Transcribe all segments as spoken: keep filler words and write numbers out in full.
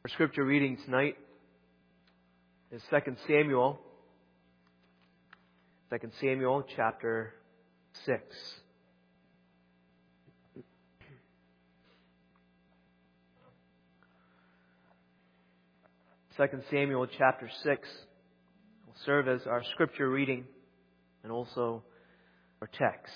Our scripture reading tonight is Second Samuel. Second Samuel chapter six. Second Samuel chapter six will serve as our scripture reading and also our text.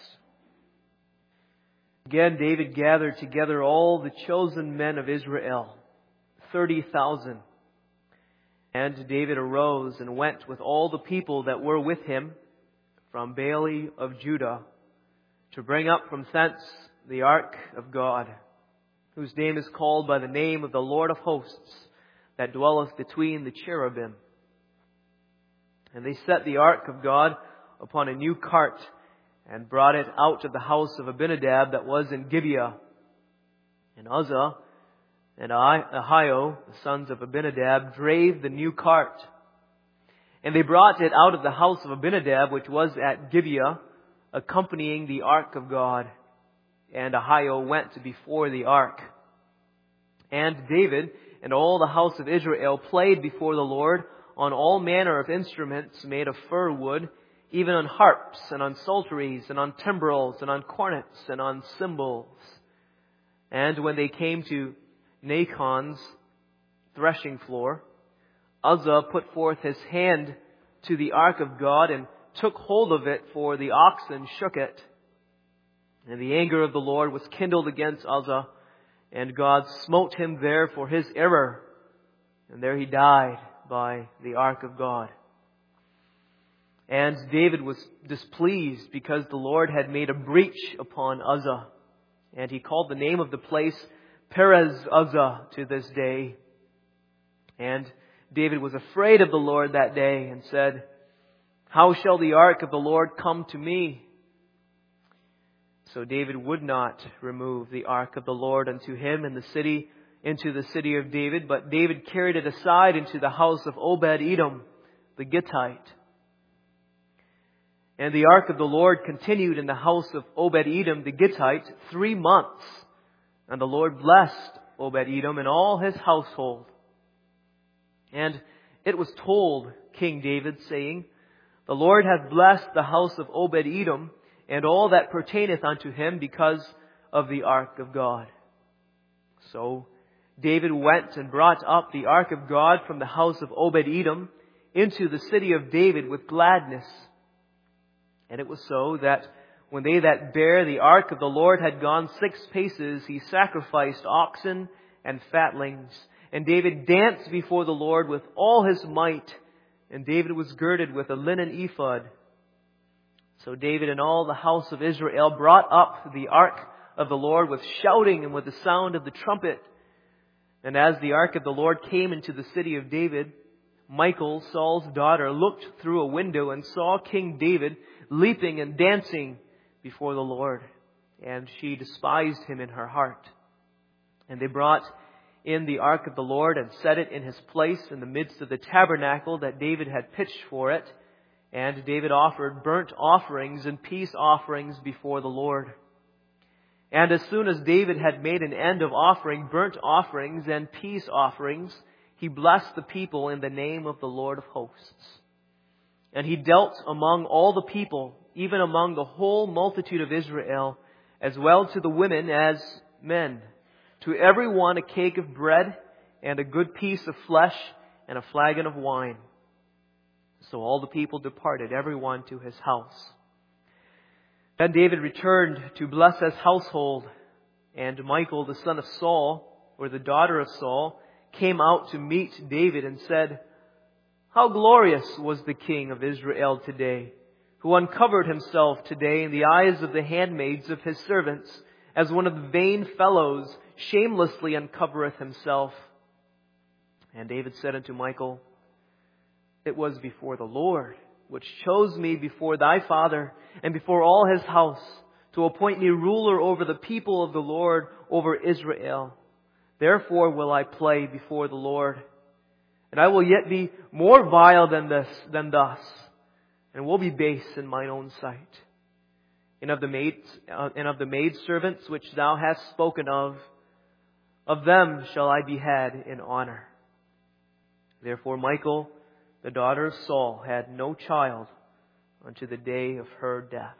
Again, David gathered together all the chosen men of Israel, thirty thousand. And David arose and went with all the people that were with him from Baale of Judah to bring up from thence the ark of God, whose name is called by the name of the Lord of hosts, that dwelleth between the cherubim. And they set the ark of God upon a new cart, and brought it out of the house of Abinadab that was in Gibeah. And Uzzah and Ahio, the sons of Abinadab, drave the new cart. And they brought it out of the house of Abinadab, which was at Gibeah, accompanying the ark of God. And Ahio went before the ark. And David and all the house of Israel played before the Lord on all manner of instruments made of fir wood, even on harps and on psalteries and on timbrels and on cornets and on cymbals. And when they came to Nachon's threshing floor, Uzzah put forth his hand to the ark of God and took hold of it, for the oxen shook it. And the anger of the Lord was kindled against Uzzah, and God smote him there for his error. And there he died by the ark of God. And David was displeased because the Lord had made a breach upon Uzzah. And he called the name of the place Perez Uzzah to this day. And David was afraid of the Lord that day and said, "How shall the ark of the Lord come to me?" So David would not remove the ark of the Lord unto him in the city, into the city of David, but David carried it aside into the house of Obed-Edom, the Gittite. And the ark of the Lord continued in the house of Obed-Edom the Gittite three months. And the Lord blessed Obed-Edom and all his household. And it was told King David, saying, "The Lord hath blessed the house of Obed-Edom and all that pertaineth unto him because of the ark of God." So David went and brought up the ark of God from the house of Obed-Edom into the city of David with gladness. And it was so that when they that bare the ark of the Lord had gone six paces, he sacrificed oxen and fatlings. And David danced before the Lord with all his might. And David was girded with a linen ephod. So David and all the house of Israel brought up the ark of the Lord with shouting and with the sound of the trumpet. And as the ark of the Lord came into the city of David, Michal, Saul's daughter, looked through a window and saw King David leaping and dancing before the Lord. And she despised him in her heart. And they brought in the ark of the Lord and set it in his place in the midst of the tabernacle that David had pitched for it. And David offered burnt offerings and peace offerings before the Lord. And as soon as David had made an end of offering burnt offerings and peace offerings, he blessed the people in the name of the Lord of hosts. And he dealt among all the people, even among the whole multitude of Israel, as well to the women as men, to every one a cake of bread and a good piece of flesh and a flagon of wine. So all the people departed, every one to his house. Then David returned to bless his household, and Michal, the son of Saul, or the daughter of Saul, came out to meet David and said, "How glorious was the king of Israel today, who uncovered himself today in the eyes of the handmaids of his servants, as one of the vain fellows shamelessly uncovereth himself." And David said unto Michal, "It was before the Lord, which chose me before thy father and before all his house, to appoint me ruler over the people of the Lord, over Israel. Therefore will I play before the Lord. And I will yet be more vile than this, than thus, and will be base in mine own sight. And of the maids, uh, and of the maidservants which thou hast spoken of, of them shall I be had in honor. Therefore Michal, the daughter of Saul, had no child unto the day of her death.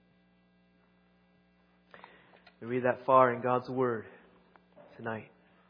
We read that far in God's Word tonight.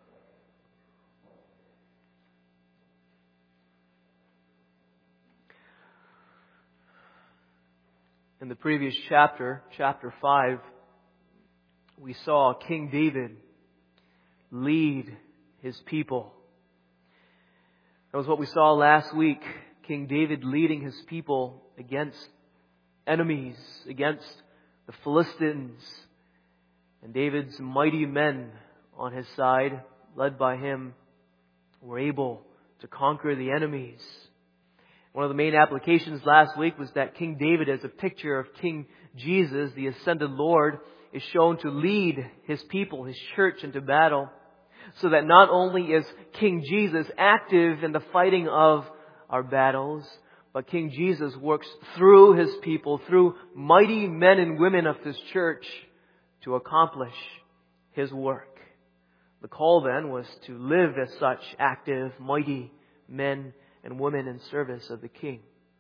In the previous chapter, chapter five, we saw King David lead his people. That was what we saw last week. King David leading his people against enemies, against the Philistines. And David's mighty men on his side, led by him, were able to conquer the enemies. One of the main applications last week was that King David, as a picture of King Jesus, the ascended Lord, is shown to lead his people, his church, into battle. So that not only is King Jesus active in the fighting of our battles, but King Jesus works through his people, through mighty men and women of his church, to accomplish his work. The call then was to live as such active, mighty men and women in service of the King.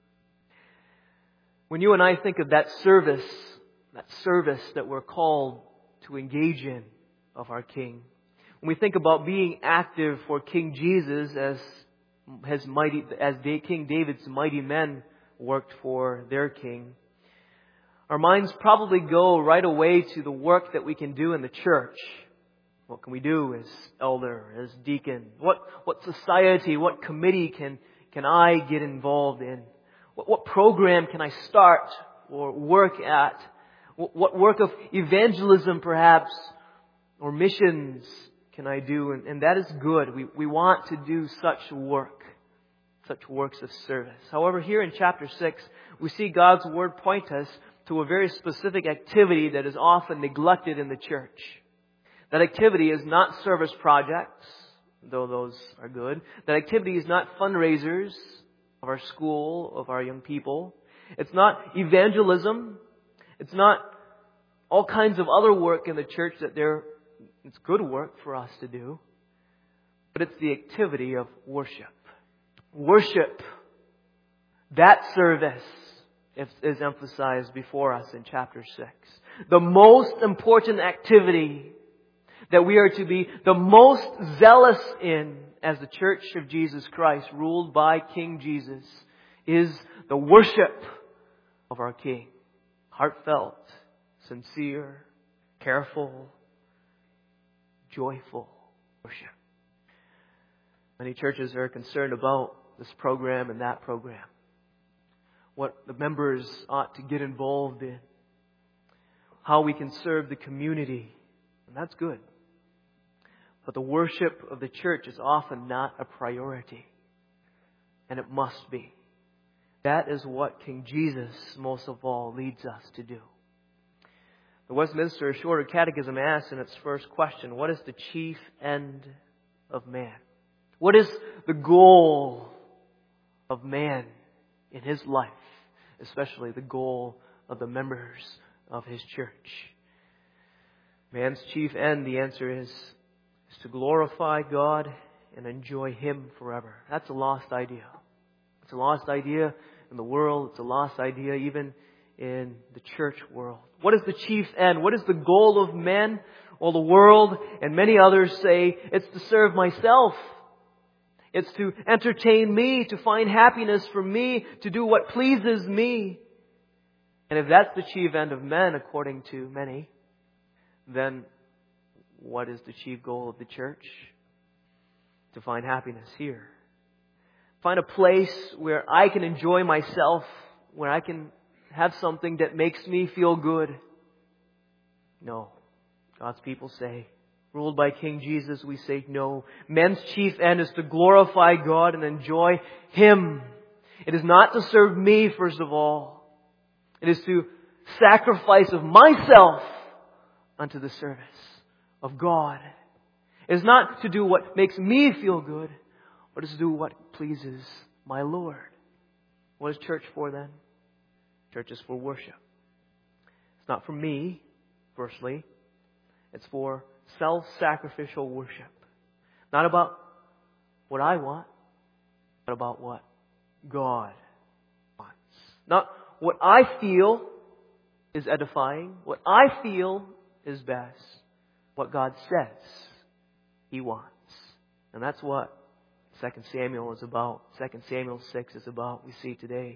When you and I think of that service, that service that we're called to engage in of our King, when we think about being active for King Jesus as his mighty, as King David's mighty men worked for their King, our minds probably go right away to the work that we can do in the church. What can we do as elder, as deacon? What what society, what committee can can I get involved in? What, what program can I start or work at? What, what work of evangelism perhaps, or missions can I do? And, and that is good. We we want to do such work, such works of service. However, here in chapter six, we see God's Word point us to a very specific activity that is often neglected in the church. That activity is not service projects, though those are good. That activity is not fundraisers of our school, of our young people. It's not evangelism. It's not all kinds of other work in the church that there, it's good work for us to do. But it's the activity of worship. Worship, that service, is emphasized before us in chapter six. The most important activity that we are to be the most zealous in as the Church of Jesus Christ, ruled by King Jesus, is the worship of our King. Heartfelt, sincere, careful, joyful worship. Many churches are concerned about this program and that program. What the members ought to get involved in. How we can serve the community. And that's good. But the worship of the church is often not a priority. And it must be. That is what King Jesus, most of all, leads us to do. The Westminster Shorter Catechism asks in its first question, what is the chief end of man? What is the goal of man in his life? Especially the goal of the members of his church. Man's chief end, the answer is, is to glorify God and enjoy Him forever. That's a lost idea. It's a lost idea in the world. It's a lost idea even in the church world. What is the chief end? What is the goal of men? Well, the world and many others say it's to serve myself. It's to entertain me, to find happiness for me, to do what pleases me. And if that's the chief end of men, according to many, then what is the chief goal of the church? To find happiness here. Find a place where I can enjoy myself, where I can have something that makes me feel good. No. God's people say, ruled by King Jesus, we say no. Men's chief end is to glorify God and enjoy Him. It is not to serve me, first of all. It is to sacrifice of myself unto the service of God. It is not to do what makes me feel good, but it's to do what pleases my Lord. What is church for then? Church is for worship. It's not for me, firstly. It's for self-sacrificial worship. Not about what I want, about what God wants. Not what I feel is edifying, what I feel is best. What God says He wants. And that's what Second Samuel is about. Second Samuel six is about, we see today.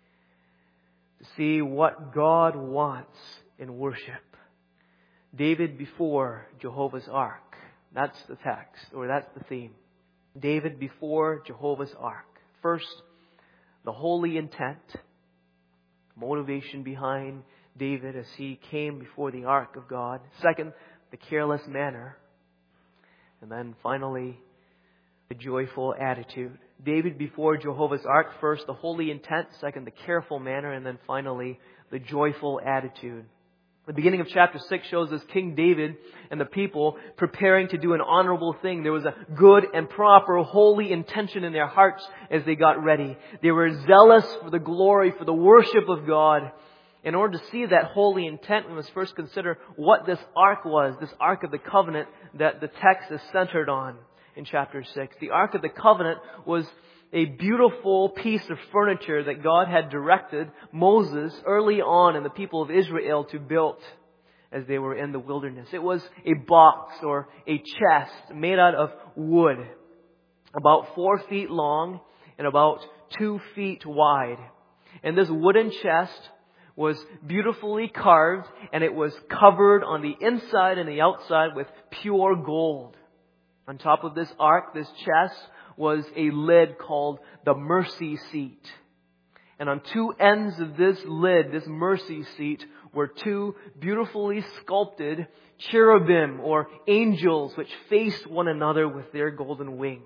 To see what God wants in worship. David before Jehovah's Ark. That's the text, or that's the theme. David before Jehovah's Ark. First, the holy intent. Motivation behind David as he came before the Ark of God. Second, the careless manner. And then finally, the joyful attitude. David before Jehovah's Ark. First, the holy intent. Second, the careful manner. And then finally, the joyful attitude. The beginning of chapter six shows us King David and the people preparing to do an honorable thing. There was a good and proper holy intention in their hearts as they got ready. They were zealous for the glory, for the worship of God. In order to see that holy intent, we must first consider what this ark was, this Ark of the Covenant that the text is centered on in chapter six. The Ark of the Covenant was a beautiful piece of furniture that God had directed Moses early on in the people of Israel to build as they were in the wilderness. It was a box or a chest made out of wood, about four feet long and about two feet wide. And this wooden chest was beautifully carved, and it was covered on the inside and the outside with pure gold. On top of this ark, this chest, was a lid called the mercy seat. And on two ends of this lid, this mercy seat, were two beautifully sculpted cherubim or angels which faced one another with their golden wings.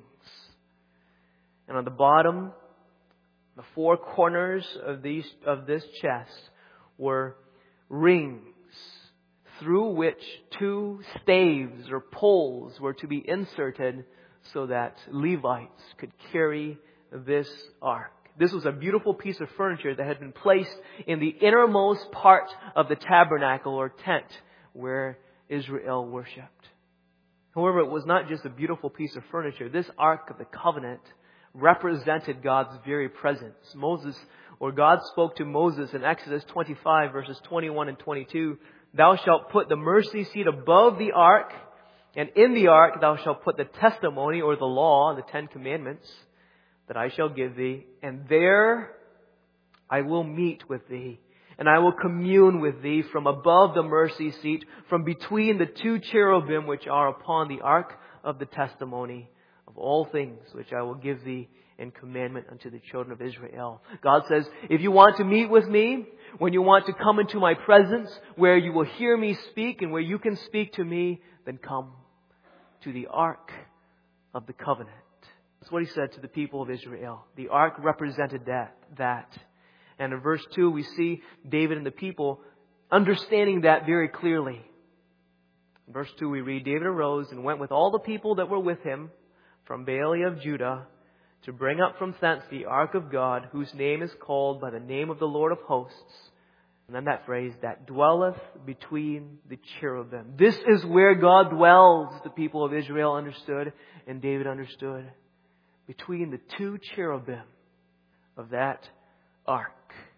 And on the bottom, the four corners of these of this chest were rings through which two staves or poles were to be inserted so that Levites could carry this ark. This was a beautiful piece of furniture that had been placed in the innermost part of the tabernacle or tent where Israel worshipped. However, it was not just a beautiful piece of furniture. This Ark of the Covenant represented God's very presence. Moses, or God spoke to Moses in Exodus twenty-five verses twenty-one and twenty-two, "Thou shalt put the mercy seat above the ark, and in the ark thou shalt put the testimony," or the law, the Ten Commandments, "that I shall give thee, and there I will meet with thee, and I will commune with thee from above the mercy seat, from between the two cherubim which are upon the ark of the testimony of all things which I will give thee in commandment unto the children of Israel." God says, if you want to meet with me, when you want to come into my presence, where you will hear me speak and where you can speak to me, then come to the Ark of the Covenant. That's what He said to the people of Israel. The Ark represented that. that. And in verse two, we see David and the people understanding that very clearly. In verse two, we read, "David arose and went with all the people that were with him from Baalah of Judah to bring up from thence the ark of God, whose name is called by the name of the Lord of hosts." And then that phrase, "that dwelleth between the cherubim." This is where God dwells, the people of Israel understood, and David understood. Between the two cherubim of that ark.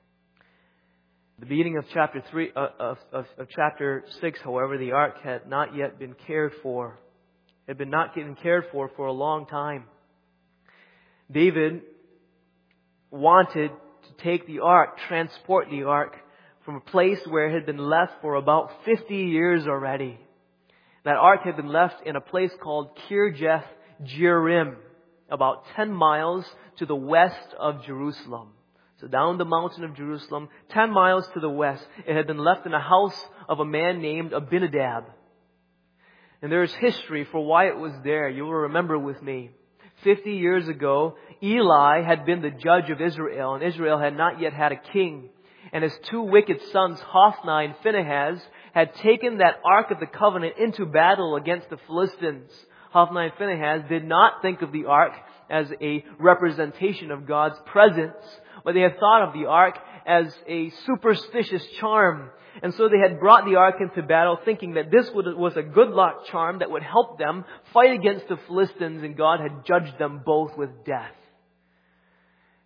The beginning of chapter three, uh, of, of, of chapter six, however, the ark had not yet been cared for. It had been not getting cared for for a long time. David wanted to take the ark, transport the ark from a place where it had been left for about fifty years already. That ark had been left in a place called Kirjath Jearim, about ten miles to the west of Jerusalem. So down the mountain of Jerusalem, ten miles to the west, it had been left in a house of a man named Abinadab. And there is history for why it was there. You will remember with me. Fifty years ago, Eli had been the judge of Israel, and Israel had not yet had a king. And his two wicked sons, Hophni and Phinehas, had taken that Ark of the Covenant into battle against the Philistines. Hophni and Phinehas did not think of the ark as a representation of God's presence, but they had thought of the ark as a superstitious charm. And so they had brought the ark into battle thinking that this was a good luck charm that would help them fight against the Philistines, and God had judged them both with death.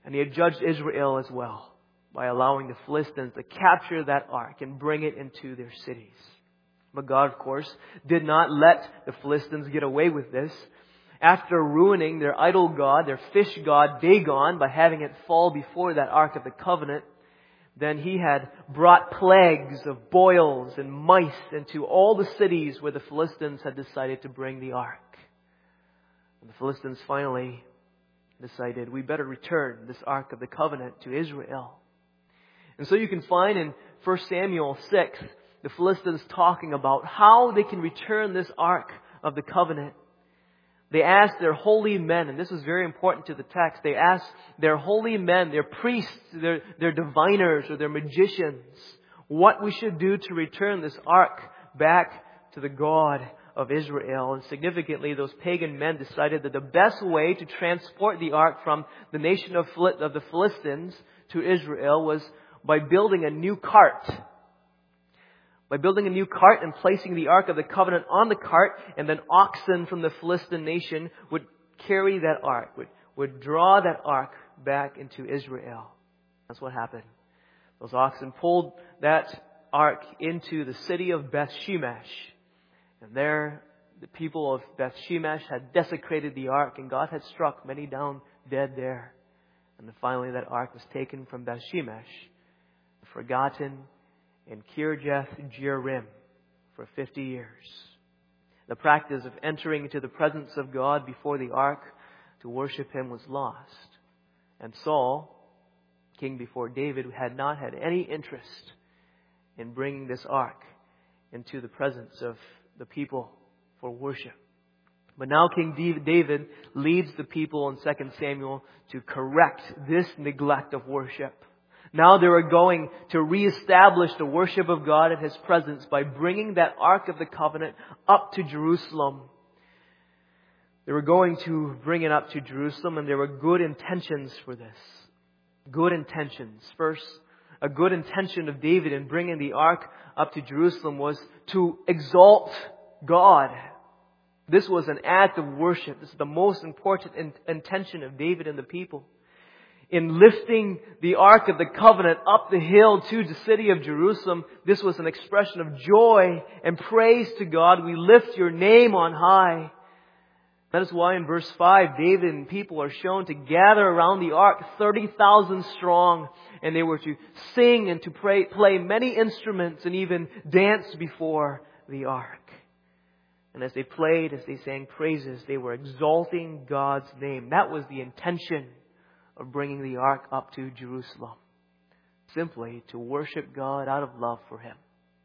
And He had judged Israel as well by allowing the Philistines to capture that ark and bring it into their cities. But God, of course, did not let the Philistines get away with this. After ruining their idol god, their fish god, Dagon, by having it fall before that Ark of the Covenant, then He had brought plagues of boils and mice into all the cities where the Philistines had decided to bring the Ark. And the Philistines finally decided, we better return this Ark of the Covenant to Israel. And so you can find in First Samuel six, the Philistines talking about how they can return this Ark of the Covenant. They asked their holy men, and this is very important to the text, they asked their holy men, their priests, their, their diviners or their magicians, what we should do to return this ark back to the God of Israel. And significantly, those pagan men decided that the best way to transport the ark from the nation of, of the Philistines to Israel was by building a new cart. By building a new cart and placing the Ark of the Covenant on the cart, and then oxen from the Philistine nation would carry that ark, would, would draw that ark back into Israel. That's what happened. Those oxen pulled that ark into the city of Beth Shemesh. And there, the people of Beth Shemesh had desecrated the ark, and God had struck many down dead there. And then finally that ark was taken from Beth Shemesh, forgotten, in Kirjath Jearim for fifty years. The practice of entering into the presence of God before the ark to worship Him was lost. And Saul, king before David, had not had any interest in bringing this ark into the presence of the people for worship. But now King David leads the people in Second Samuel to correct this neglect of worship. Now they were going to reestablish the worship of God in His presence by bringing that Ark of the Covenant up to Jerusalem. They were going to bring it up to Jerusalem, and there were good intentions for this. Good intentions. First, a good intention of David in bringing the Ark up to Jerusalem was to exalt God. This was an act of worship. This is the most important in- intention of David and the people. In lifting the Ark of the Covenant up the hill to the city of Jerusalem, this was an expression of joy and praise to God. We lift Your name on high. That is why in verse five, David and people are shown to gather around the ark, thirty thousand strong, and they were to sing and to pray, play many instruments and even dance before the ark. And as they played, as they sang praises, they were exalting God's name. That was the intention of bringing the ark up to Jerusalem. Simply to worship God out of love for Him.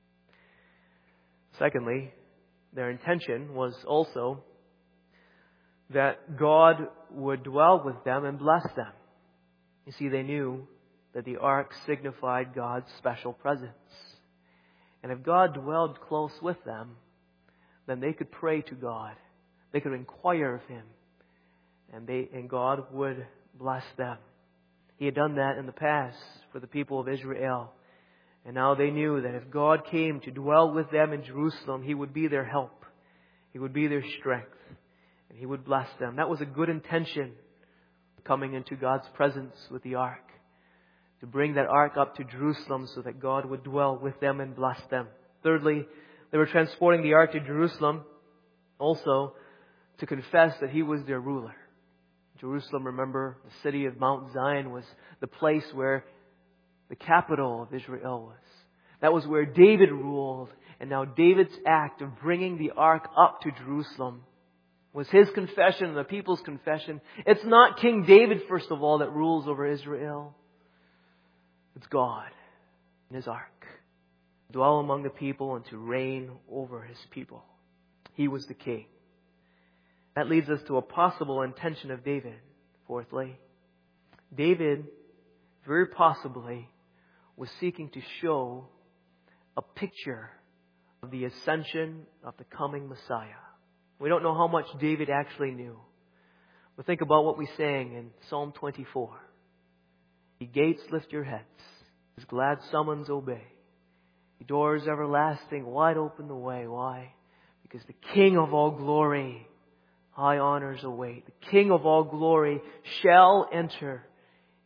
Secondly, their intention was also that God would dwell with them and bless them. You see, they knew that the ark signified God's special presence. And if God dwelled close with them, then they could pray to God. They could inquire of Him. And they and God would bless them. He had done that in the past for the people of Israel. And now they knew that if God came to dwell with them in Jerusalem, He would be their help. He would be their strength. And He would bless them. That was a good intention, coming into God's presence with the ark. To bring that ark up to Jerusalem so that God would dwell with them and bless them. Thirdly, they were transporting the ark to Jerusalem also to confess that He was their ruler. Jerusalem, remember, the city of Mount Zion was the place where the capital of Israel was. That was where David ruled. And now David's act of bringing the ark up to Jerusalem was his confession and the people's confession. It's not King David, first of all, that rules over Israel. It's God and His ark. To dwell among the people and to reign over His people. He was the king. That leads us to a possible intention of David. Fourthly, David very possibly was seeking to show a picture of the ascension of the coming Messiah. We don't know how much David actually knew. But think about what we sang in Psalm twenty-four. Ye gates, lift your heads. His glad summons obey. The doors everlasting, wide open the way. Why? Because the King of all glory, high honors await. The King of all glory shall enter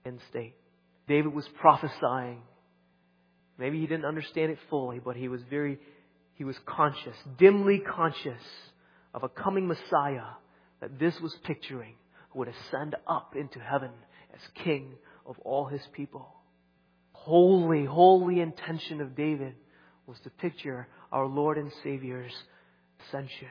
end state. David was prophesying. Maybe he didn't understand it fully, but he was very, he was conscious, dimly conscious of a coming Messiah that this was picturing, who would ascend up into heaven as King of all His people. Holy, holy intention of David was to picture our Lord and Savior's ascension.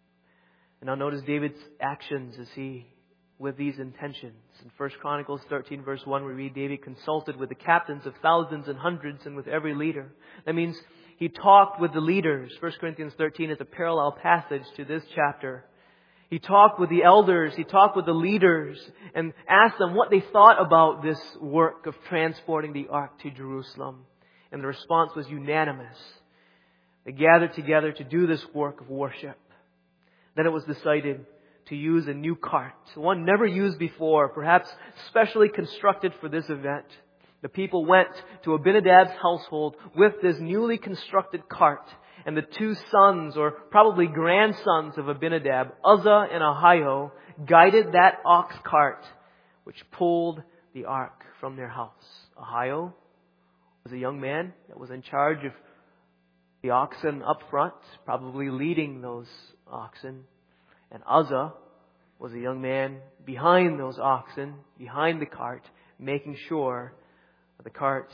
And now notice David's actions as he, with these intentions. In First Chronicles thirteen verse one we read, David consulted with the captains of thousands and hundreds and with every leader. That means he talked with the leaders. First Corinthians thirteen is a parallel passage to this chapter. He talked with the elders, he talked with the leaders and asked them what they thought about this work of transporting the ark to Jerusalem. And the response was unanimous. They gathered together to do this work of worship. Then it was decided to use a new cart, one never used before, perhaps specially constructed for this event. The people went to Abinadab's household with this newly constructed cart, and the two sons, or probably grandsons of Abinadab, Uzzah and Ahio, guided that ox cart which pulled the ark from their house. Ahio was a young man that was in charge of the oxen up front, probably leading those oxen. And Uzzah was a young man behind those oxen, behind the cart, making sure that the cart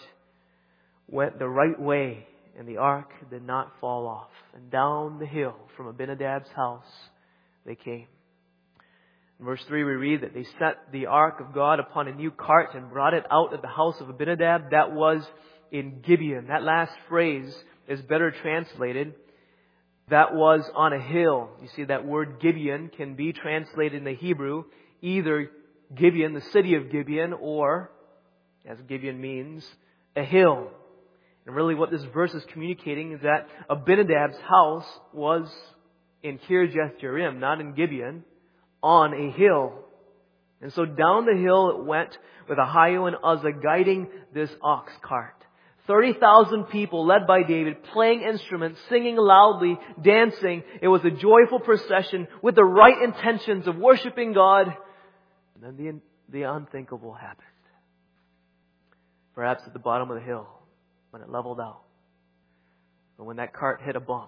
went the right way and the ark did not fall off. And down the hill from Abinadab's house they came. In verse three we read that they set the ark of God upon a new cart and brought it out of the house of Abinadab. That was in Gibeon. That last phrase is better translated. That was on a hill. You see, that word Gibeon can be translated in the Hebrew either Gibeon, the city of Gibeon, or, as Gibeon means, a hill. And really what this verse is communicating is that Abinadab's house was in Kirjath Jearim, not in Gibeon, on a hill. And so down the hill it went with Ahio and Uzzah guiding this ox cart. thirty thousand people led by David, playing instruments, singing loudly, dancing. It was a joyful procession with the right intentions of worshiping God. And then the, the unthinkable happened. Perhaps at the bottom of the hill, when it leveled out. But when that cart hit a bump,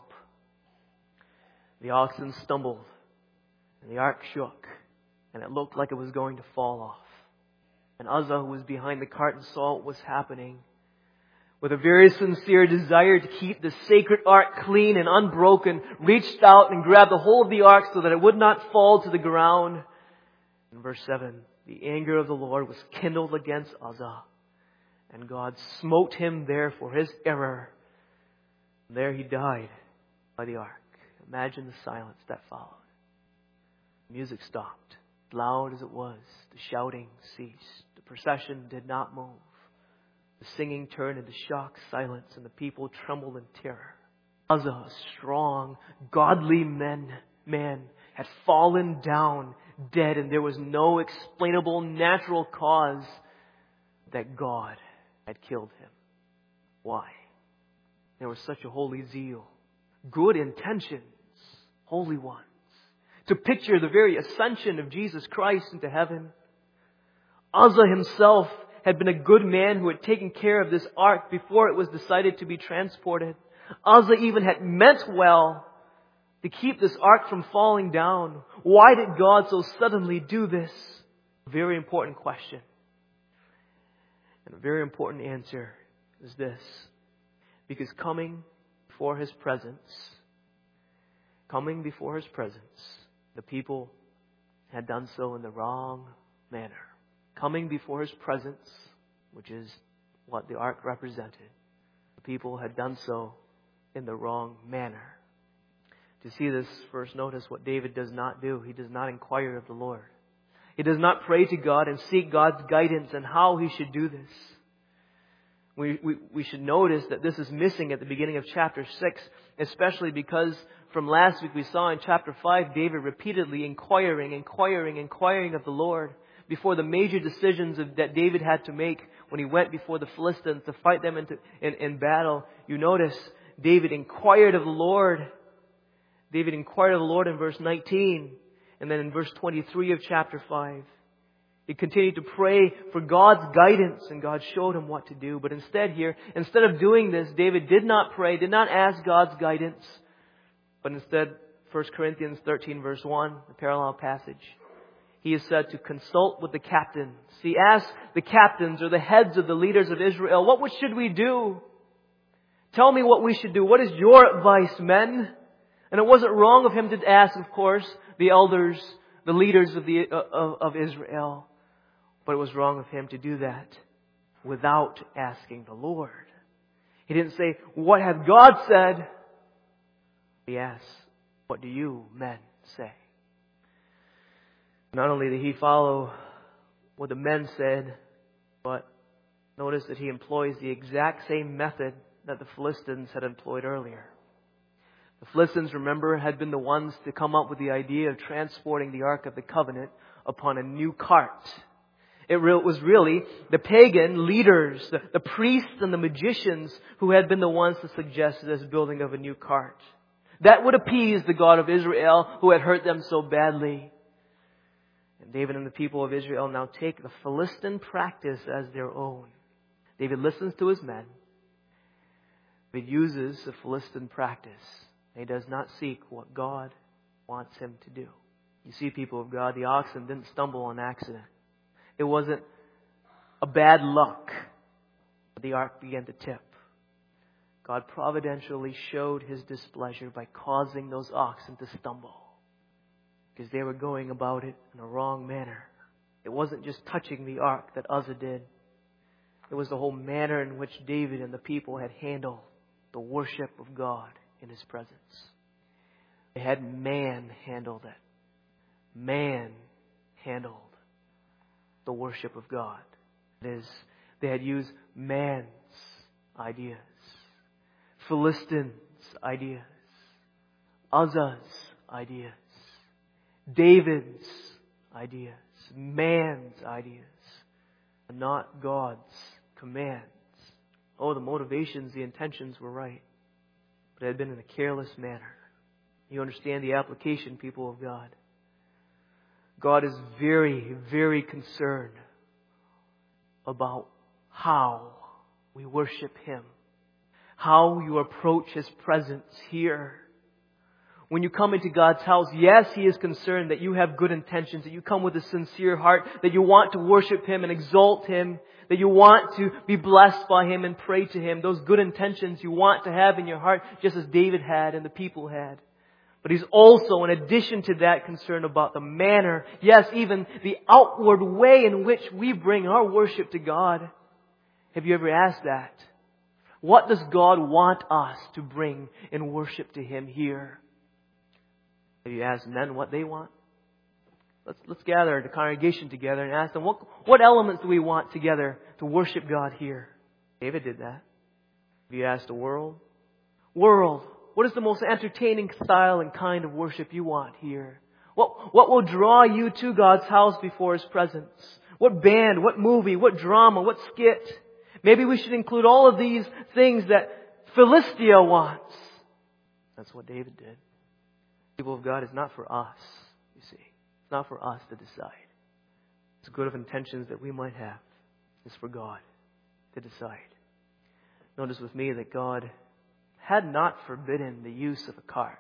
the oxen stumbled, and the ark shook, and it looked like it was going to fall off. And Uzzah, who was behind the cart and saw what was happening, with a very sincere desire to keep the sacred ark clean and unbroken, reached out and grabbed the whole of the ark so that it would not fall to the ground. In verse seven, the anger of the Lord was kindled against Uzzah, and God smote him there for his error. And there he died by the ark. Imagine the silence that followed. The music stopped. Loud as it was, the shouting ceased. The procession did not move. The singing turned into shocked silence, and the people trembled in terror. Uzzah, a strong, godly man, man, had fallen down dead, and there was no explainable natural cause that God had killed him. Why? There was such a holy zeal, good intentions, holy ones, to picture the very ascension of Jesus Christ into heaven. Uzzah himself had been a good man who had taken care of this ark before it was decided to be transported. Uzzah even had meant well to keep this ark from falling down. Why did God so suddenly do this? A very important question. And a very important answer is this. Because coming before His presence, coming before His presence, the people had done so in the wrong manner. Coming before His presence, which is what the ark represented, the people had done so in the wrong manner. To see this, first notice what David does not do. He does not inquire of the Lord. He does not pray to God and seek God's guidance on how he should do this. We, we, we should notice that this is missing at the beginning of chapter six, especially because from last week we saw in chapter five, David repeatedly inquiring, inquiring, inquiring of the Lord before the major decisions of, that David had to make when he went before the Philistines to fight them into, in, in battle. You notice David inquired of the Lord. David inquired of the Lord in verse nineteen. And then in verse twenty-three of chapter five, He continued to pray for God's guidance, and God showed him what to do. But instead here, instead of doing this, David did not pray, did not ask God's guidance. But instead, First Corinthians thirteen verse one, the parallel passage, he is said to consult with the captains. He asked the captains or the heads of the leaders of Israel, what should we do? Tell me what we should do. What is your advice, men? And it wasn't wrong of him to ask, of course, the elders, the leaders of, the, of, of Israel. But it was wrong of him to do that without asking the Lord. He didn't say, what hath God said? He asked, what do you men say? Not only did he follow what the men said, but notice that he employs the exact same method that the Philistines had employed earlier. The Philistines, remember, had been the ones to come up with the idea of transporting the Ark of the Covenant upon a new cart. It was really the pagan leaders, the, the priests and the magicians who had been the ones to suggest this building of a new cart. That would appease the God of Israel who had hurt them so badly. And David and the people of Israel now take the Philistine practice as their own. David listens to his men. He uses the Philistine practice. He does not seek what God wants him to do. You see, people of God, the oxen didn't stumble on accident. It wasn't a bad luck. But the ark began to tip. God providentially showed His displeasure by causing those oxen to stumble. Because they were going about it in a wrong manner. It wasn't just touching the ark that Uzzah did. It was the whole manner in which David and the people had handled the worship of God in His presence. They had man handled it. Man handled the worship of God. That is, they had used man's ideas. Philistines' ideas. Uzzah's ideas. David's ideas. Man's ideas. And not God's commands. Oh, the motivations, the intentions were right. But it had been in a careless manner. You understand the application, people of God. God is very, very concerned about how we worship Him. How you approach His presence here. When you come into God's house, yes, He is concerned that you have good intentions, that you come with a sincere heart, that you want to worship Him and exalt Him, that you want to be blessed by Him and pray to Him. Those good intentions you want to have in your heart, just as David had and the people had. But He's also, in addition to that, concerned about the manner, yes, even the outward way in which we bring our worship to God. Have you ever asked that? What does God want us to bring in worship to Him here? Have you asked men what they want? Let's, let's gather the congregation together and ask them, what, what elements do we want together to worship God here? David did that. Have you asked the world? World, what is the most entertaining style and kind of worship you want here? What, what will draw you to God's house before His presence? What band, what movie, what drama, what skit? Maybe we should include all of these things that Philistia wants. That's what David did. People of God, is not for us, you see. It's not for us to decide. As good of intentions that we might have, is for God to decide. Notice with me that God had not forbidden the use of a cart.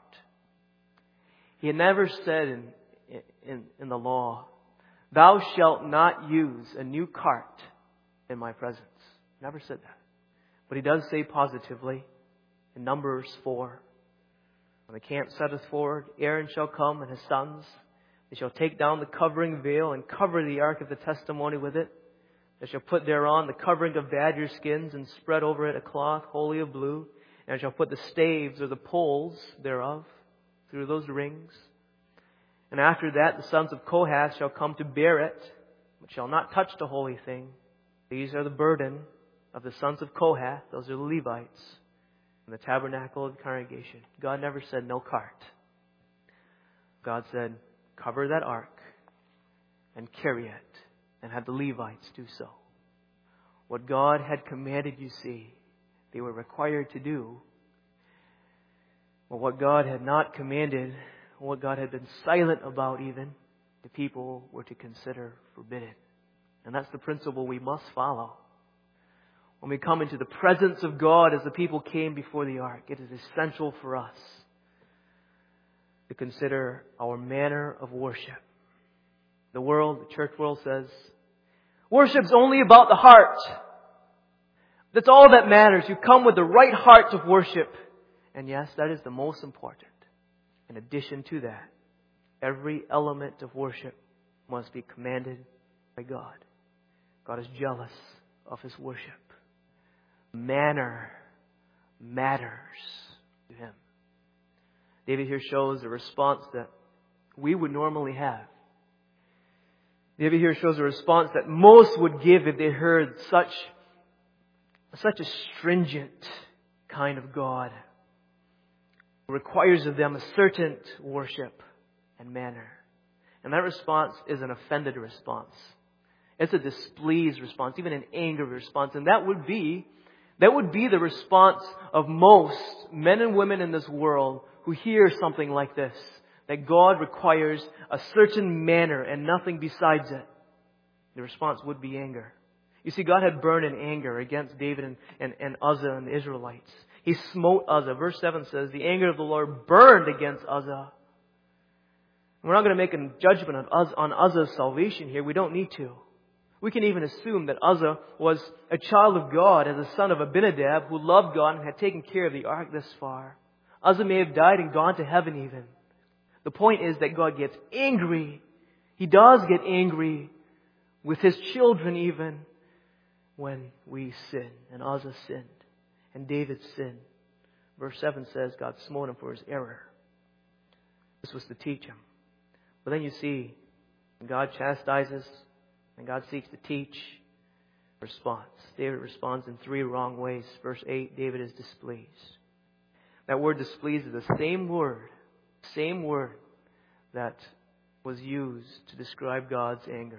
He had never said in, in, in the law, thou shalt not use a new cart in my presence. Never said that. But He does say positively in Numbers four, when the camp setteth forward, Aaron shall come and his sons. They shall take down the covering veil and cover the ark of the testimony with it. They shall put thereon the covering of badger skins and spread over it a cloth wholly of blue. And shall put the staves or the poles thereof through those rings. And after that the sons of Kohath shall come to bear it, but shall not touch the holy thing. These are the burden of the sons of Kohath. Those are the Levites. In the tabernacle of the congregation. God never said no cart. God said, cover that ark and carry it, and have the Levites do so. What God had commanded, you see, they were required to do. But what God had not commanded, what God had been silent about even, the people were to consider forbidden. And that's the principle we must follow. When we come into the presence of God as the people came before the ark, it is essential for us to consider our manner of worship. The world, the church world says, worship's only about the heart. That's all that matters. You come with the right heart of worship. And yes, that is the most important. In addition to that, every element of worship must be commanded by God. God is jealous of His worship. Manner matters to Him. David here shows a response that we would normally have. David here shows a response that most would give if they heard such, such a stringent kind of God. It requires of them a certain worship and manner. And that response is an offended response. It's a displeased response, even an angry response. And that would be, that would be the response of most men and women in this world who hear something like this. That God requires a certain manner and nothing besides it. The response would be anger. You see, God had burned in anger against David and, and, and Uzzah and the Israelites. He smote Uzzah. Verse seven says, the anger of the Lord burned against Uzzah. We're not going to make a judgment on, Uz- on Uzzah's salvation here. We don't need to. We can even assume that Uzzah was a child of God as a son of Abinadab who loved God and had taken care of the ark this far. Uzzah may have died and gone to heaven even. The point is that God gets angry. He does get angry with His children even when we sin. And Uzzah sinned. And David sinned. Verse seven says God smote him for his error. This was to teach him. But then you see, God chastises and God seeks to teach. Response. David responds in three wrong ways. Verse eight, David is displeased. That word displeased is the same word, same word that was used to describe God's anger.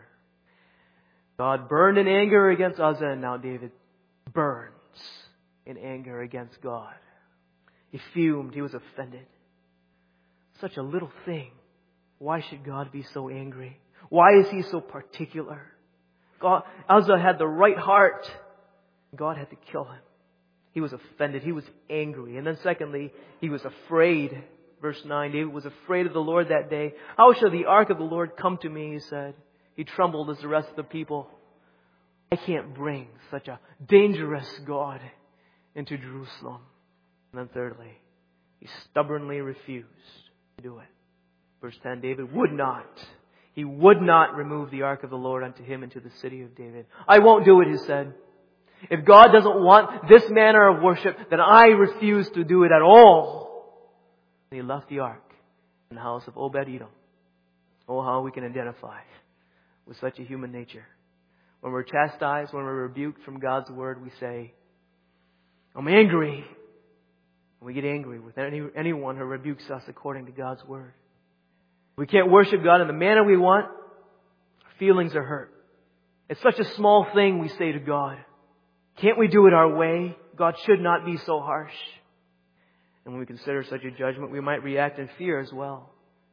God burned in anger against Uzzah, and now David burns in anger against God. He fumed. He was offended. Such a little thing. Why should God be so angry? Why is He so particular? God, Uzzah had the right heart. God had to kill him. He was offended. He was angry. And then secondly, he was afraid. Verse nine, David was afraid of the Lord that day. How shall the ark of the Lord come to me, he said. He trembled as the rest of the people. I can't bring such a dangerous God into Jerusalem. And then thirdly, he stubbornly refused to do it. Verse ten, David would not. He would not remove the ark of the Lord unto him into the city of David. I won't do it, he said. If God doesn't want this manner of worship, then I refuse to do it at all. And he left the ark in the house of Obed-Edom. Oh, how we can identify with such a human nature. When we're chastised, when we're rebuked from God's word, we say, I'm angry. And we get angry with any, anyone who rebukes us according to God's word. We can't worship God in the manner we want. Our feelings are hurt. It's such a small thing, we say to God. Can't we do it our way? God should not be so harsh. And when we consider such a judgment, we might react in fear as well.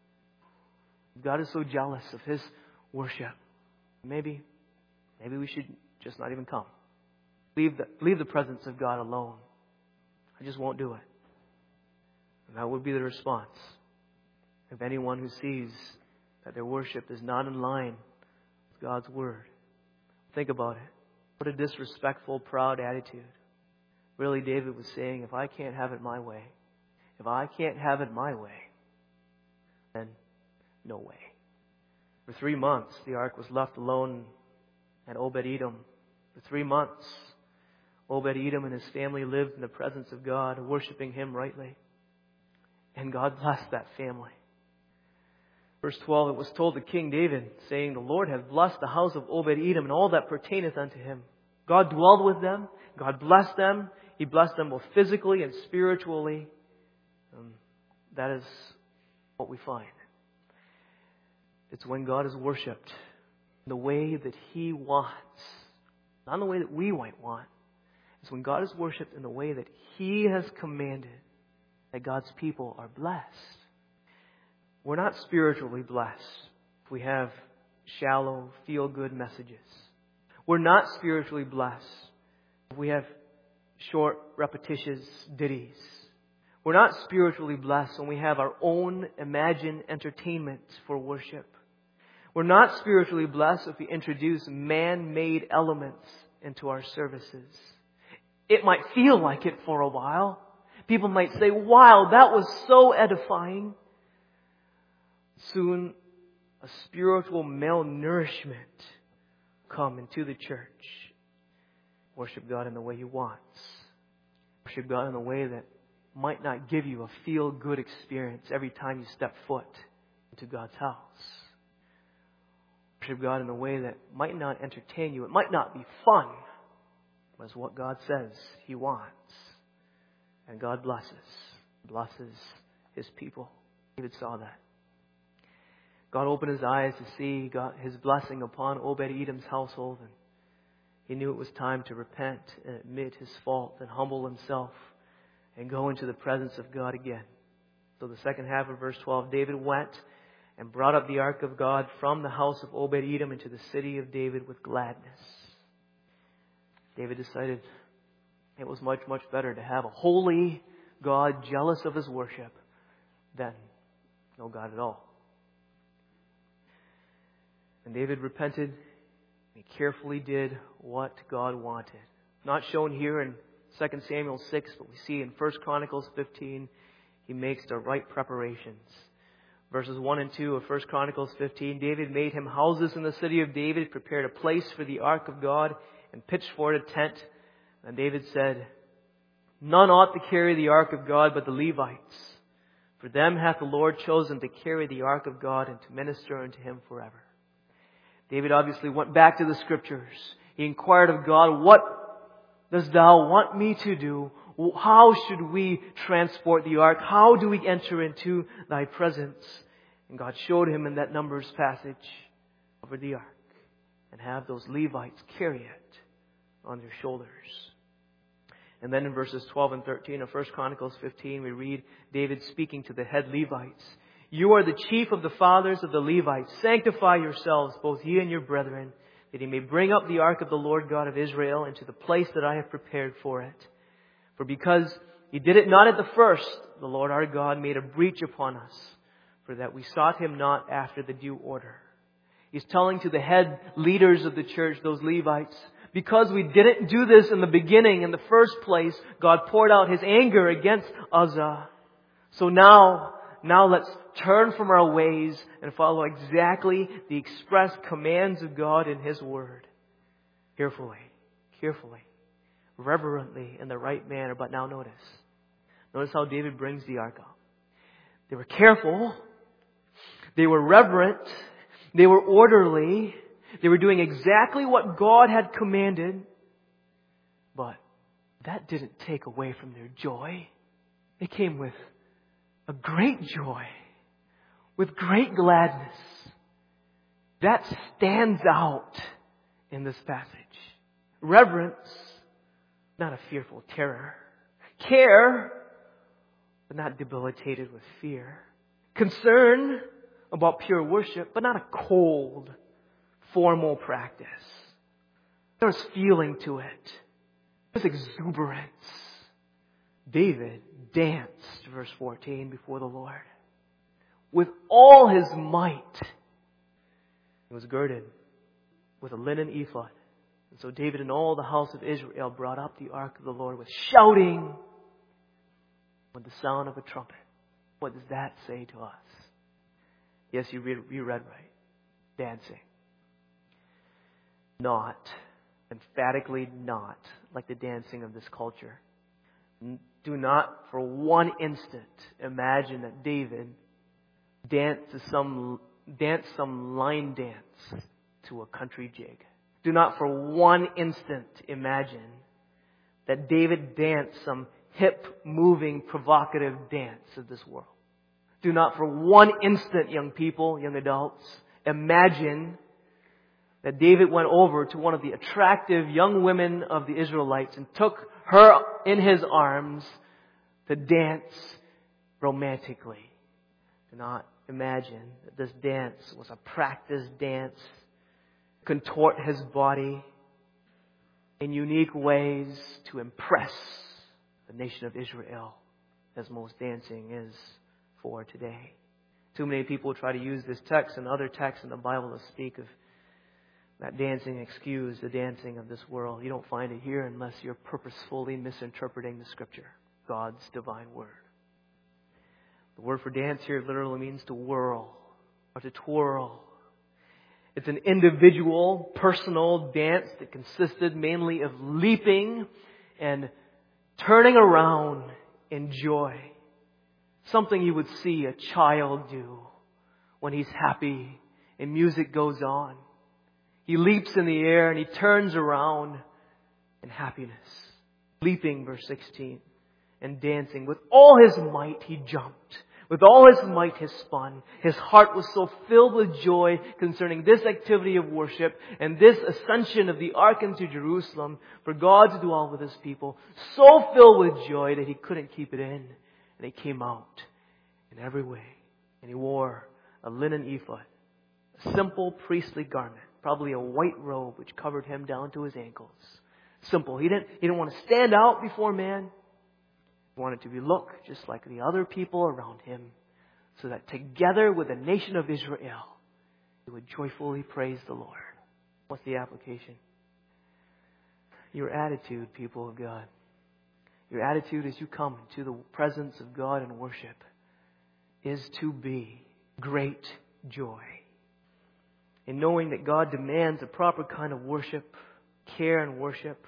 God is so jealous of His worship. Maybe, maybe we should just not even come. Leave the, leave the presence of God alone. I just won't do it. And that would be the response of anyone who sees that their worship is not in line with God's word. Think about it. What a disrespectful, proud attitude. Really, David was saying, if I can't have it my way, if I can't have it my way, then no way. For three months, the ark was left alone at Obed-Edom. For three months, Obed-Edom and his family lived in the presence of God, worshiping Him rightly. And God blessed that family. Verse twelve, it was told to King David, saying, the Lord hath blessed the house of Obed-Edom and all that pertaineth unto him. God dwelled with them. God blessed them. He blessed them both physically and spiritually. Um, that is what we find. It's when God is worshipped in the way that He wants. Not in the way that we might want. It's when God is worshipped in the way that He has commanded that God's people are blessed. We're not spiritually blessed if we have shallow, feel-good messages. We're not spiritually blessed if we have short, repetitious ditties. We're not spiritually blessed when we have our own imagined entertainment for worship. We're not spiritually blessed if we introduce man-made elements into our services. It might feel like it for a while. People might say, wow, that was so edifying. Soon, a spiritual malnourishment come into the church. Worship God in the way He wants. Worship God in a way that might not give you a feel-good experience every time you step foot into God's house. Worship God in a way that might not entertain you. It might not be fun, but it's what God says He wants. And God blesses. Blesses His people. David saw that. God opened his eyes to see God, His blessing upon Obed-Edom's household. And he knew it was time to repent and admit his fault and humble himself and go into the presence of God again. So the second half of verse twelve, David went and brought up the ark of God from the house of Obed-Edom into the city of David with gladness. David decided it was much, much better to have a holy God jealous of His worship than no God at all. And David repented. He carefully did what God wanted. Not shown here in Second Samuel six, but we see in First Chronicles fifteen, he makes the right preparations. Verses one and two of First Chronicles fifteen, David made him houses in the city of David, prepared a place for the ark of God, and pitched for it a tent. And David said, none ought to carry the ark of God but the Levites. For them hath the Lord chosen to carry the ark of God and to minister unto Him forever. David obviously went back to the Scriptures. He inquired of God, what dost Thou want me to do? How should we transport the ark? How do we enter into Thy presence? And God showed him in that Numbers passage over the ark and have those Levites carry it on their shoulders. And then in verses twelve and thirteen of First Chronicles fifteen, we read David speaking to the head Levites. You are the chief of the fathers of the Levites. Sanctify yourselves, both ye and your brethren, that ye may bring up the ark of the Lord God of Israel into the place that I have prepared for it. For because ye did it not at the first, the Lord our God made a breach upon us, for that we sought Him not after the due order. He's telling to the head leaders of the church, those Levites, because we didn't do this in the beginning, in the first place, God poured out His anger against Uzzah. So now, now let's turn from our ways and follow exactly the express commands of God in His Word. Carefully, carefully, reverently, in the right manner. But now notice. Notice how David brings the ark up. They were careful. They were reverent. They were orderly. They were doing exactly what God had commanded. But that didn't take away from their joy. It came with a great joy, with great gladness. That stands out in this passage. Reverence, not a fearful terror. Care, but not debilitated with fear. Concern about pure worship, but not a cold, formal practice. There's feeling to it. There's exuberance. David danced, verse fourteen, before the Lord. With all his might. He was girded with a linen ephod. And so David and all the house of Israel brought up the ark of the Lord with shouting, with the sound of a trumpet. What does that say to us? Yes, you read, you read right. Dancing. Not, emphatically not, like the dancing of this culture. Do not for one instant imagine that David danced to some, danced some line dance to a country jig. Do not for one instant imagine that David danced some hip, moving, provocative dance of this world. Do not for one instant, young people, young adults, imagine that David went over to one of the attractive young women of the Israelites and took her in his arms to dance romantically. Do not imagine that this dance was a practiced dance, contort his body, in unique ways to impress the nation of Israel, as most dancing is for today. Too many people try to use this text and other texts in the Bible to speak of that dancing excuse, the dancing of this world. You don't find it here unless you're purposefully misinterpreting the Scripture, God's divine Word. The word for dance here literally means to whirl or to twirl. It's an individual, personal dance that consisted mainly of leaping and turning around in joy. Something you would see a child do when he's happy and music goes on. He leaps in the air and he turns around in happiness. Leaping, verse sixteen, and dancing. With all his might he jumped. With all his might he spun. His heart was so filled with joy concerning this activity of worship and this ascension of the ark into Jerusalem for God to dwell with his people. So filled with joy that he couldn't keep it in. And he came out in every way. And he wore a linen ephod, a simple priestly garment, probably a white robe which covered him down to his ankles. Simple. He didn't, he didn't want to stand out before man. He wanted to be look just like the other people around him, so that together with the nation of Israel, he would joyfully praise the Lord. What's the application? Your attitude, people of God. Your attitude as you come into the presence of God and worship is to be great joy. In knowing that God demands a proper kind of worship, care and worship,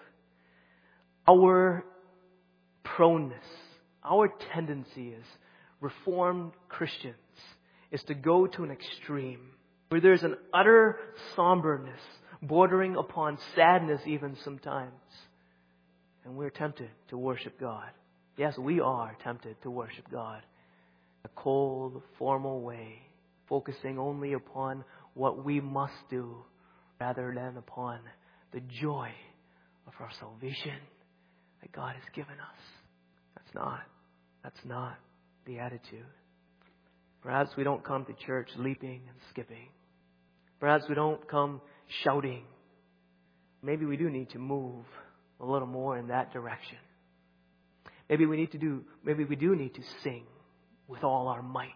our proneness, our tendency as Reformed Christians is to go to an extreme where there's an utter somberness bordering upon sadness even sometimes. And we're tempted to worship God. Yes, we are tempted to worship God in a cold, formal way, focusing only upon what we must do rather than upon the joy of our salvation that God has given us. That's not, that's not the attitude. Perhaps we don't come to church leaping and skipping. Perhaps we don't come shouting. Maybe we do need to move a little more in that direction. Maybe we need to do, maybe we do need to sing with all our might.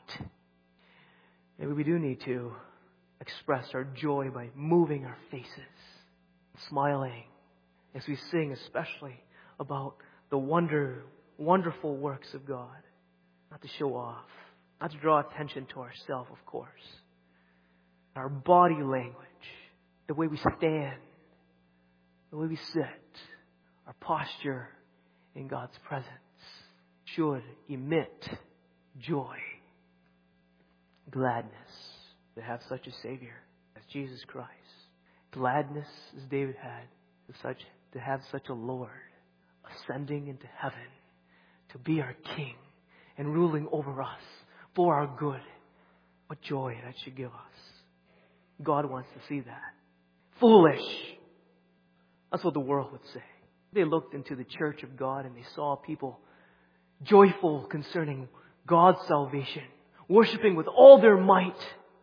Maybe we do need to express our joy by moving our faces, smiling as we sing, especially about the wonder, wonderful works of God. Not to show off, not to draw attention to ourselves, of course. Our body language, the way we stand, the way we sit, our posture in God's presence should emit joy, gladness to have such a Savior as Jesus Christ. Gladness as David had to, such, to have such a Lord ascending into heaven to be our King and ruling over us for our good. What joy that should give us. God wants to see that. Foolish. That's what the world would say. They looked into the church of God and they saw people joyful concerning God's salvation, worshiping with all their might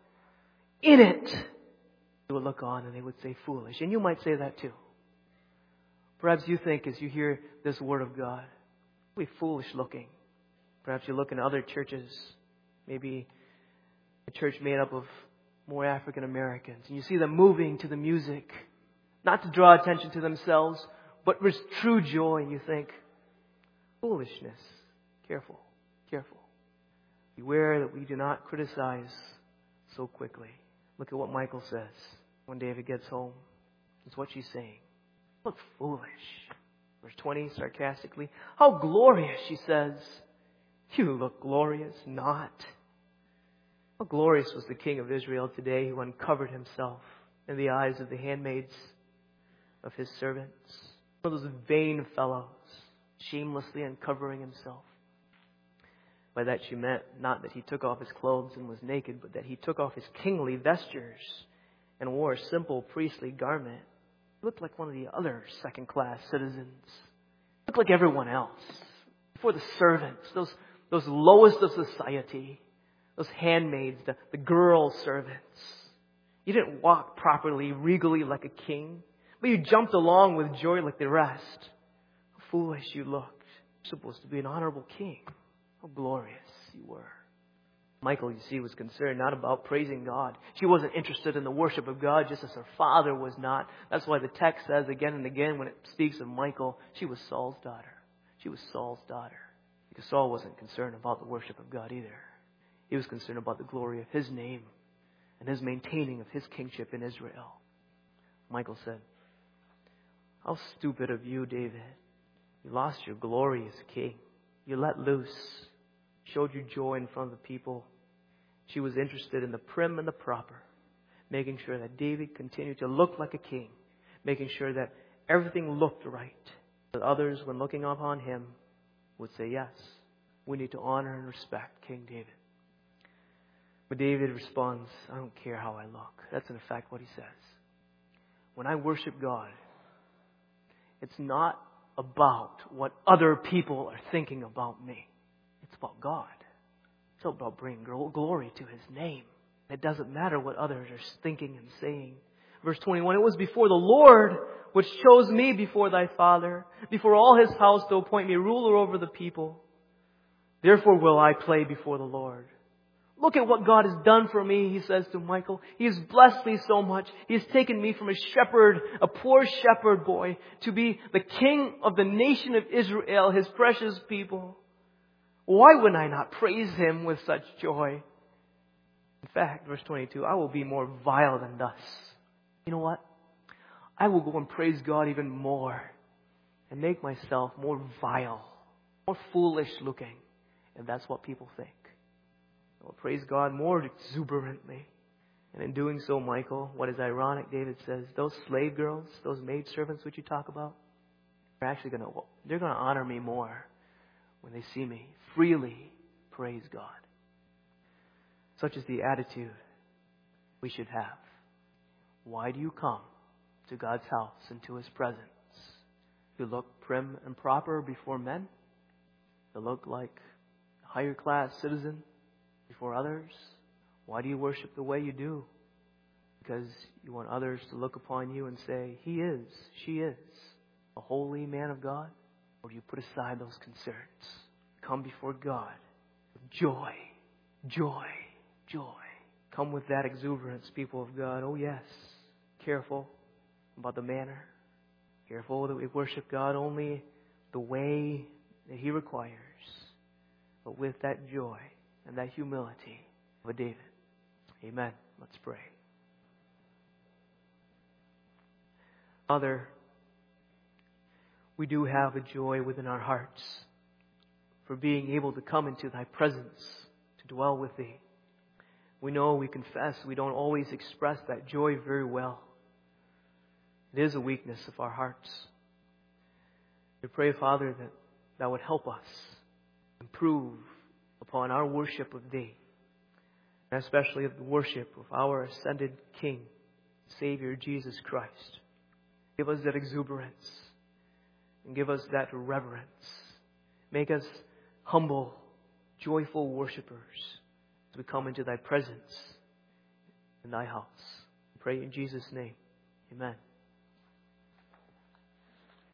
in it. They would look on and they would say foolish. And you might say that too. Perhaps you think as you hear this word of God, we're foolish looking. Perhaps you look in other churches, maybe a church made up of more African Americans, and you see them moving to the music, not to draw attention to themselves, but with true joy, and you think, foolishness. Careful, careful. Beware that we do not criticize so quickly. Look at what Michal says when David gets home. It's what she's saying. Look foolish. Verse twenty, sarcastically. How glorious, she says. You look glorious, not. How glorious was the King of Israel today who uncovered himself in the eyes of the handmaids of his servants. One of those vain fellows, shamelessly uncovering himself. By that she meant not that he took off his clothes and was naked, but that he took off his kingly vestures and wore a simple priestly garment. He looked like one of the other second-class citizens. He looked like everyone else. Before the servants, those, those lowest of society, those handmaids, the, the girl servants. You didn't walk properly, regally like a king, But you jumped along with joy like the rest. How foolish you looked. You're supposed to be an honorable king. How glorious you were. Michal, you see, was concerned not about praising God. She wasn't interested in the worship of God, just as her father was not. That's why the text says again and again when it speaks of Michal, she was Saul's daughter. She was Saul's daughter. Because Saul wasn't concerned about the worship of God either. He was concerned about the glory of his name and his maintaining of his kingship in Israel. Michal said, how stupid of you, David. You lost your glory as king. You let loose. Showed your joy in front of the people. She was interested in the prim and the proper. Making sure that David continued to look like a king. Making sure that everything looked right. That others, when looking upon him, would say, yes, we need to honor and respect King David. But David responds, I don't care how I look. That's in fact what he says. When I worship God, it's not about what other people are thinking about me. It's about God. It's about bringing glory to His name. It doesn't matter what others are thinking and saying. Verse twenty-one, it was before the Lord which chose me before thy father, before all his house to appoint me ruler over the people. Therefore will I play before the Lord. Look at what God has done for me, he says to Michal. He has blessed me so much. He has taken me from a shepherd, a poor shepherd boy, to be the king of the nation of Israel, His precious people. Why would I not praise Him with such joy? In fact, verse twenty-two, I will be more vile than thus. You know what? I will go and praise God even more and make myself more vile, more foolish looking. And that's what people think. I will praise God more exuberantly. And in doing so, Michal, what is ironic, David says, those slave girls, those maid servants which you talk about, they're actually going to, they're going to honor me more when they see me freely praise God. Such is the attitude we should have. Why do you come to God's house and to His presence? You look prim and proper before men. You look like a higher class citizen before others. Why do you worship the way you do? Because you want others to look upon you and say, he is, she is a holy man of God? Or do you put aside those concerns? Come before God with joy, joy, joy. Come with that exuberance, people of God. Oh yes, careful about the manner. Careful that we worship God only the way that He requires. But with that joy and that humility of a David. Amen. Let's pray. Father, we do have a joy within our hearts for being able to come into Thy presence, to dwell with Thee. We know, we confess, we don't always express that joy very well. It is a weakness of our hearts. We pray, Father, that Thou would help us improve upon our worship of Thee, and especially of the worship of our ascended King, Savior Jesus Christ. Give us that exuberance and give us that reverence. Make us humble, joyful worshipers as we come into Thy presence in Thy house. I pray in Jesus' name. Amen.